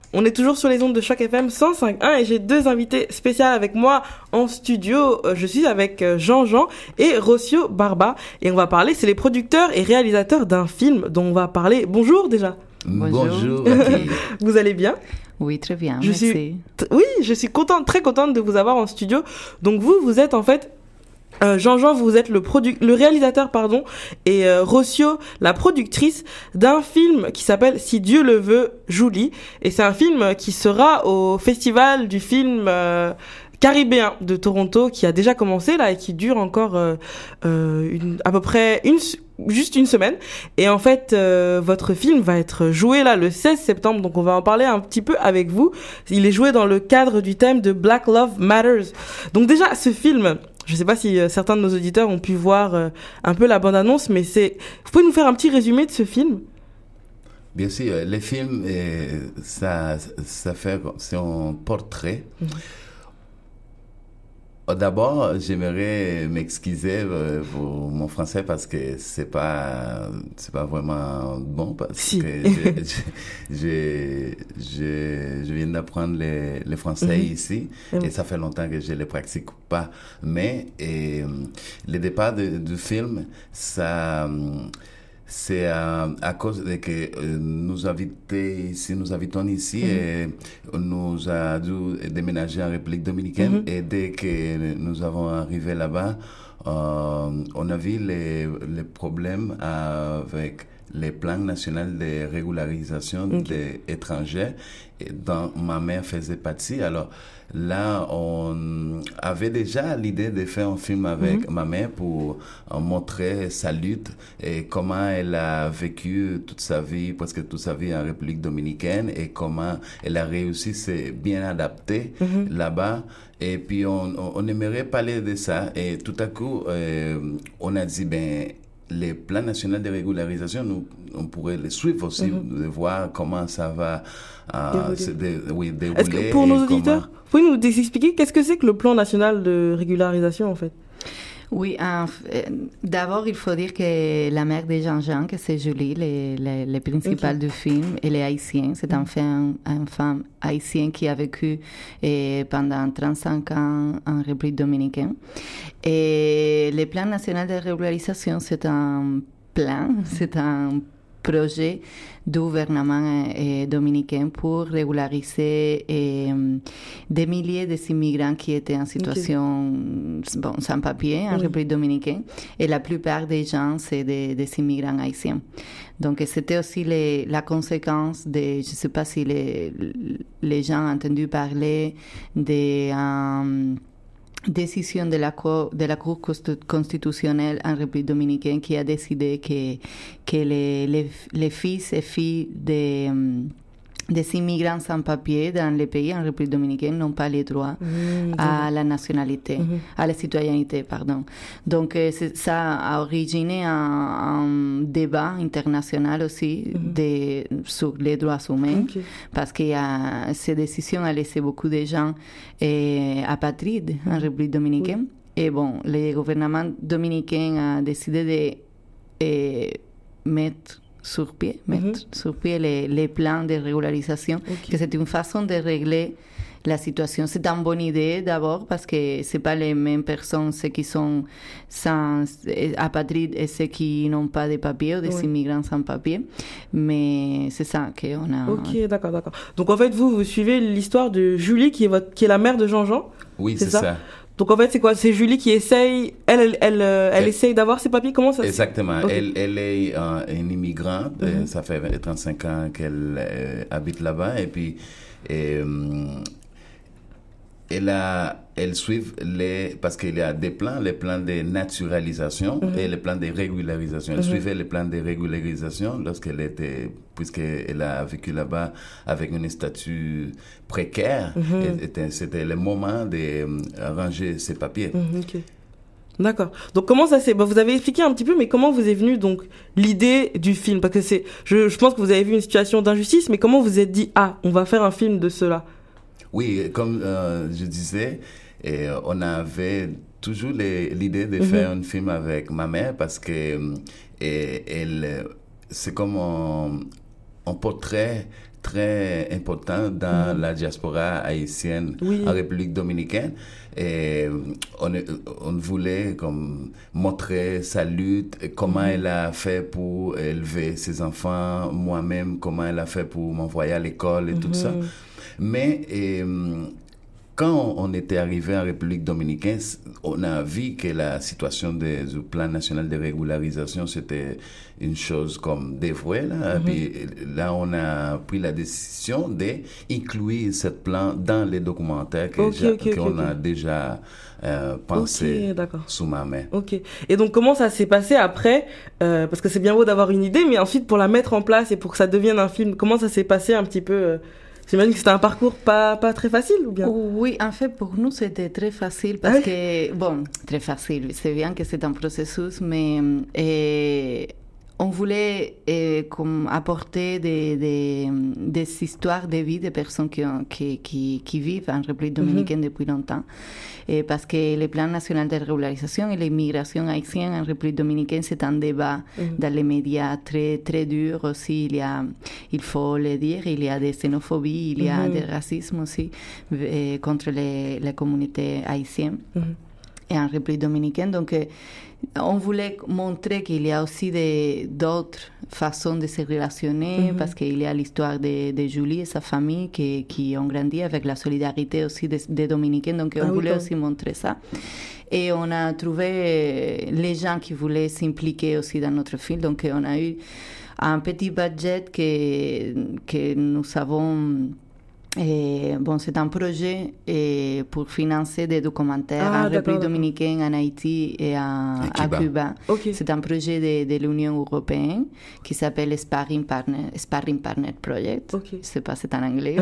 On est toujours sur les ondes de Choc FM 105.1 et j'ai deux invités spéciaux avec moi en studio. Je suis avec Jean-Jean et Rocio Barba et on va parler, c'est les producteurs et réalisateurs d'un film dont on va parler. Bonjour déjà. Bonjour. Vous allez bien? Oui, très bien, merci. Je suis très contente de vous avoir en studio. Donc vous êtes en fait... Jean-Jean, vous êtes le réalisateur, et Rocio, la productrice d'un film qui s'appelle Si Dieu le veut, Julie. Et c'est un film qui sera au festival du film caribéen de Toronto, qui a déjà commencé là et qui dure encore à peu près juste une semaine. Et en fait, votre film va être joué là le 16 septembre, donc on va en parler un petit peu avec vous. Il est joué dans le cadre du thème de Black Love Matters. Donc déjà, ce film... Je ne sais pas si certains de nos auditeurs ont pu voir un peu la bande-annonce, mais vous pouvez nous faire un petit résumé de ce film? Bien sûr, le film, c'est un portrait. D'abord, j'aimerais m'excuser pour mon français parce que c'est pas vraiment bon parce que je viens d'apprendre le français ici et ça fait longtemps que je le pratique pas. Mais le départ du film, c'est à cause de que nous habitons ici et nous a dû déménager en République dominicaine et dès que nous avons arrivé là-bas, on a vu les problèmes avec les plans nationaux de régularisation des étrangers dont ma mère faisait partie. Alors là, on avait déjà l'idée de faire un film avec ma mère pour montrer sa lutte et comment elle a vécu presque toute sa vie en République dominicaine et comment elle a réussi à se bien adapter là-bas. Et puis on aimerait parler de ça et tout à coup, on a dit, les plans nationaux de régularisation, on pourrait les suivre aussi, de voir comment ça va dérouler. Est-ce que pour nos auditeurs, vous pouvez nous expliquer qu'est-ce que c'est que le plan national de régularisation en fait? Oui, d'abord, il faut dire que la mère de Jean-Jean, que c'est Julie, le principal du film, elle est haïtienne. C'est une femme haïtienne qui a vécu pendant 35 ans en République dominicaine. Et le plan national de régularisation, c'est un projet du gouvernement dominicain pour régulariser des milliers d'immigrants qui étaient en situation sans papier en République dominicaine. Et la plupart des gens, c'est des immigrants haïtiens. Donc, c'était aussi la conséquence je ne sais pas si les gens ont entendu parler des... décision de la Cour constitutionnelle en République dominicaine qui a décidé que les fils et filles des immigrants sans papier dans les pays en République dominicaine n'ont pas les droits à la nationalité, à la citoyenneté, pardon. Donc, ça a originé un débat international aussi sur les droits humains, parce que ces décisions ont laissé beaucoup de gens apatrides en République dominicaine. Et le gouvernement dominicain a décidé de mettre sur pied les plans de régularisation, que c'est une façon de régler la situation. C'est une bonne idée d'abord parce que c'est pas les mêmes personnes, ceux qui sont apatrides et ceux qui n'ont pas de papiers ou des immigrants sans papiers, mais c'est ça qu'on a... Ok, d'accord. Donc en fait, vous suivez l'histoire de Julie qui est la mère de Jean-Jean? Oui, c'est ça. Donc en fait, c'est quoi? C'est Julie qui essaye, elle essaye d'avoir ses papiers? Comment ça? Exactement. Okay. Elle est une immigrante. Ça fait 35 ans qu'elle habite là-bas. Et puis, elle suit parce qu'il y a des plans, les plans de naturalisation et les plans de régularisation. Elle suivait les plans de régularisation puisqu'elle a vécu là-bas avec un statut précaire. C'était le moment de ranger ses papiers. D'accord. Donc comment ça s'est... vous avez expliqué un petit peu, mais comment vous est venue donc l'idée du film? Parce que je pense que vous avez vu une situation d'injustice, mais comment vous êtes dit, on va faire un film de cela? Oui, comme je disais, on avait toujours l'idée de faire un film avec ma mère parce que c'est comme un portrait très important dans la diaspora haïtienne en République dominicaine. Et on voulait comme montrer sa lutte, comment elle a fait pour élever ses enfants, moi-même, comment elle a fait pour m'envoyer à l'école et tout ça. Mais quand on était arrivé en République dominicaine, on a vu que la situation du plan national de régularisation, c'était une chose comme dévouée. Puis là, on a pris la décision d'inclure ce plan dans les documentaires qu'on a déjà pensé sous ma main. Ok. Et donc, comment ça s'est passé après parce que c'est bien beau d'avoir une idée, mais ensuite, pour la mettre en place et pour que ça devienne un film, comment ça s'est passé un petit peu J'imagine que c'était un parcours pas très facile, ou bien? Oui, en fait, pour nous, c'était très facile parce que, bon, très facile, c'est bien que c'est un processus, mais on voulait comme apporter des histoires de vie des personnes qui vivent en République dominicaine depuis longtemps. Et parce que le plan national de régularisation et l'immigration haïtienne en République dominicaine, c'est un débat dans les médias très, très dur aussi. Il faut le dire, il y a des xénophobies, il y a des racismes aussi contre les communautés haïtiennes. Et en République dominicaine. Donc, on voulait montrer qu'il y a aussi d'autres façons de se relationner, parce qu'il y a l'histoire de Julie et sa famille qui ont grandi avec la solidarité aussi des Dominicains. Donc, on voulait aussi montrer ça. Et on a trouvé les gens qui voulaient s'impliquer aussi dans notre film. Donc, on a eu un petit budget que nous avons... bon, c'est un projet pour financer des documentaires en République dominicaine, en Haïti et à Cuba. C'est un projet de l'Union européenne qui s'appelle Sparring Partner Project. Je ne sais pas, c'est en anglais.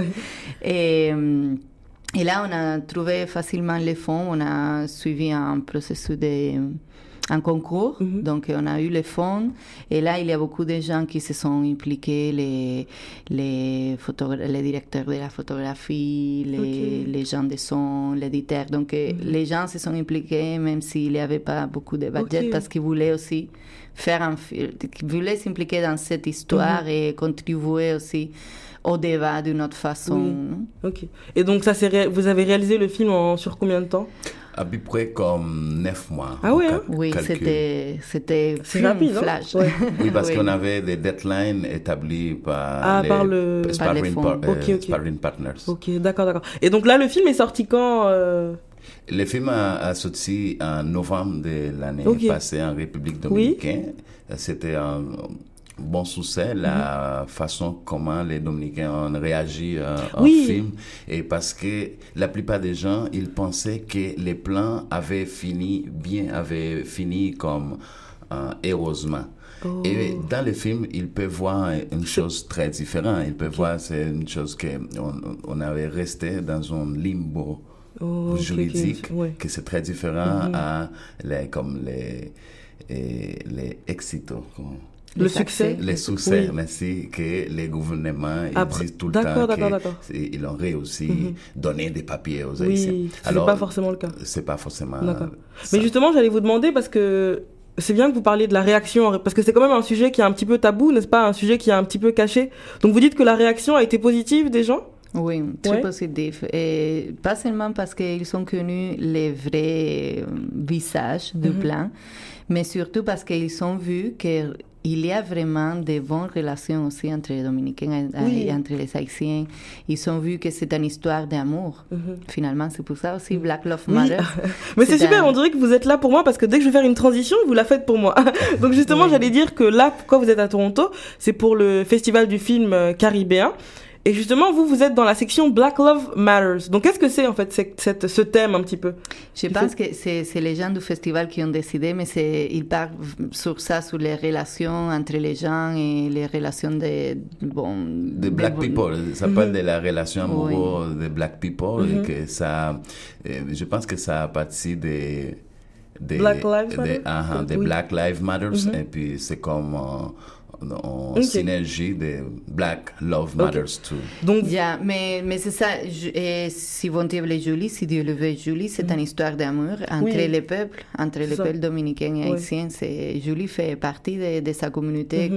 Et là, on a trouvé facilement les fonds. On a suivi un processus un concours, donc on a eu les fonds, et là il y a beaucoup de gens qui se sont impliqués, les directeurs de la photographie, les gens de son, l'éditeur, donc les gens se sont impliqués même s'il n'y avait pas beaucoup de budget, parce qu'ils voulaient aussi faire un film, qu'ils voulaient s'impliquer dans cette histoire et contribuer aussi au débat d'une autre façon. Et donc vous avez réalisé le film sur combien de temps? À peu près comme 9 mois. Ah oui, oui, c'était rapide, flash. Oui, parce qu'on avait des deadlines établis par les Sparring Partners. Ok, d'accord. Et donc là, le film est sorti quand Le film a sorti en novembre de l'année passée en République dominicaine. C'était un bon succès, la façon comment les Dominicains ont réagi au film, et parce que la plupart des gens, ils pensaient que les plans avaient fini comme heureusement. Et dans le film, ils peuvent voir une chose très différente. Ils peuvent voir, c'est une chose qu'on avait resté dans un limbo juridique, que c'est très différent à les exitos. Le succès, merci, que les gouvernements disent tout le temps qu'ils ont réussi donner des papiers aux Haïtiens. Alors, c'est pas forcément le cas. C'est pas forcément. Mais justement, j'allais vous demander, parce que c'est bien que vous parliez de la réaction, parce que c'est quand même un sujet qui est un petit peu tabou, n'est-ce pas, un sujet qui est un petit peu caché. Donc vous dites que la réaction a été positive des gens? Oui, très positif. Et pas seulement parce qu'ils ont connu les vrais visages du plan, mais surtout parce qu'ils ont vu que il y a vraiment de bonnes relations aussi entre les Dominicains et entre les Haïtiens. Ils ont vu que c'est une histoire d'amour. Finalement, c'est pour ça aussi Black Love Matter. Mais c'est super, on dirait que vous êtes là pour moi, parce que dès que je vais faire une transition, vous la faites pour moi. Donc justement, j'allais dire que là, pourquoi vous êtes à Toronto, c'est pour le festival du film caribéen. Et justement, vous êtes dans la section Black Love Matters. Donc, qu'est-ce que c'est, en fait, ce thème, un petit peu? Je pense que c'est les gens du festival qui ont décidé, mais ils parlent sur ça, sur les relations entre les gens et les relations de Black people. Ça parle de la relation amoureuse de Black people, et que ça, je pense que ça a parti des Black Lives Matter? Des Black Lives Matters, et puis c'est comme en synergie de Black Love Matters too. Donc, mais c'est ça. Si vous dites Julie, si Dieu le veut, Julie, c'est une histoire d'amour entre les peuples, entre les peuples dominicains et haïtiens. Julie fait partie de sa communauté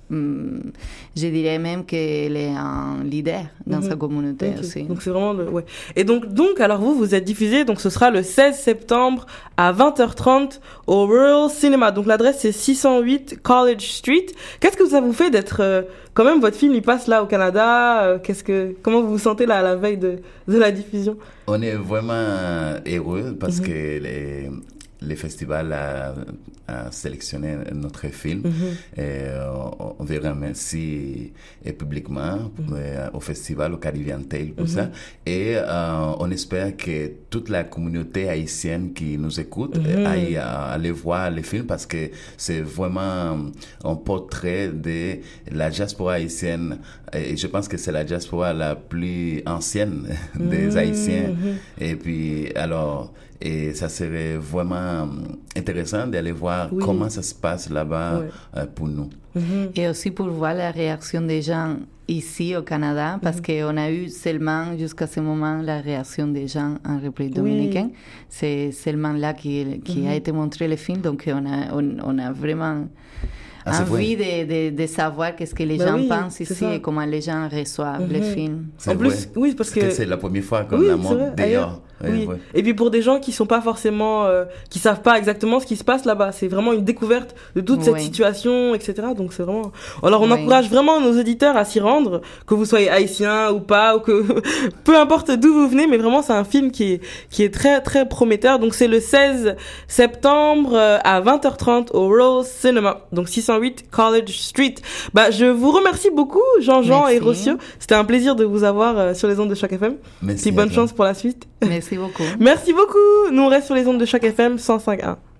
je dirais même qu'elle est un leader dans sa communauté aussi. Donc c'est vraiment ouais. Et donc alors vous êtes diffusé, donc ce sera le 16 septembre à 20h30 au Royal Cinema. Donc l'adresse c'est 608 College Street. Qu'est-ce que ça vous fait d'être quand même votre film il passe là au Canada, comment vous vous sentez là à la veille de la diffusion? On est vraiment heureux parce que le festival a sélectionné notre film et on veut remercier publiquement au festival, au Caribbean Tale pour ça, et on espère que toute la communauté haïtienne qui nous écoute aille aller voir le film parce que c'est vraiment un portrait de la diaspora haïtienne et je pense que c'est la diaspora la plus ancienne des Haïtiens et puis alors et ça serait vraiment intéressant d'aller voir comment ça se passe là-bas pour nous. Et aussi pour voir la réaction des gens ici au Canada, parce qu'on a eu seulement jusqu'à ce moment la réaction des gens en République dominicaine. C'est seulement là qui a été montré le film, donc on a vraiment envie de savoir qu'est-ce que les gens pensent ici et comment les gens reçoivent le film. En plus, parce que c'est la première fois qu'on la montre d'ailleurs. Oui. Et puis pour des gens qui sont pas forcément, qui savent pas exactement ce qui se passe là-bas, c'est vraiment une découverte de toute cette situation, etc. Donc c'est vraiment. Alors on encourage vraiment nos auditeurs à s'y rendre, que vous soyez haïtien ou pas, ou que peu importe d'où vous venez, mais vraiment c'est un film qui est très très prometteur. Donc c'est le 16 septembre à 20h30 au Royal Cinema, donc 608 College Street. Je vous remercie beaucoup Jean-Jean et Rocio. C'était un plaisir de vous avoir sur les ondes de Choc FM. Merci. Bonne chance pour la suite. Merci beaucoup. Merci beaucoup. Nous on reste sur les ondes de Choc FM 105.1.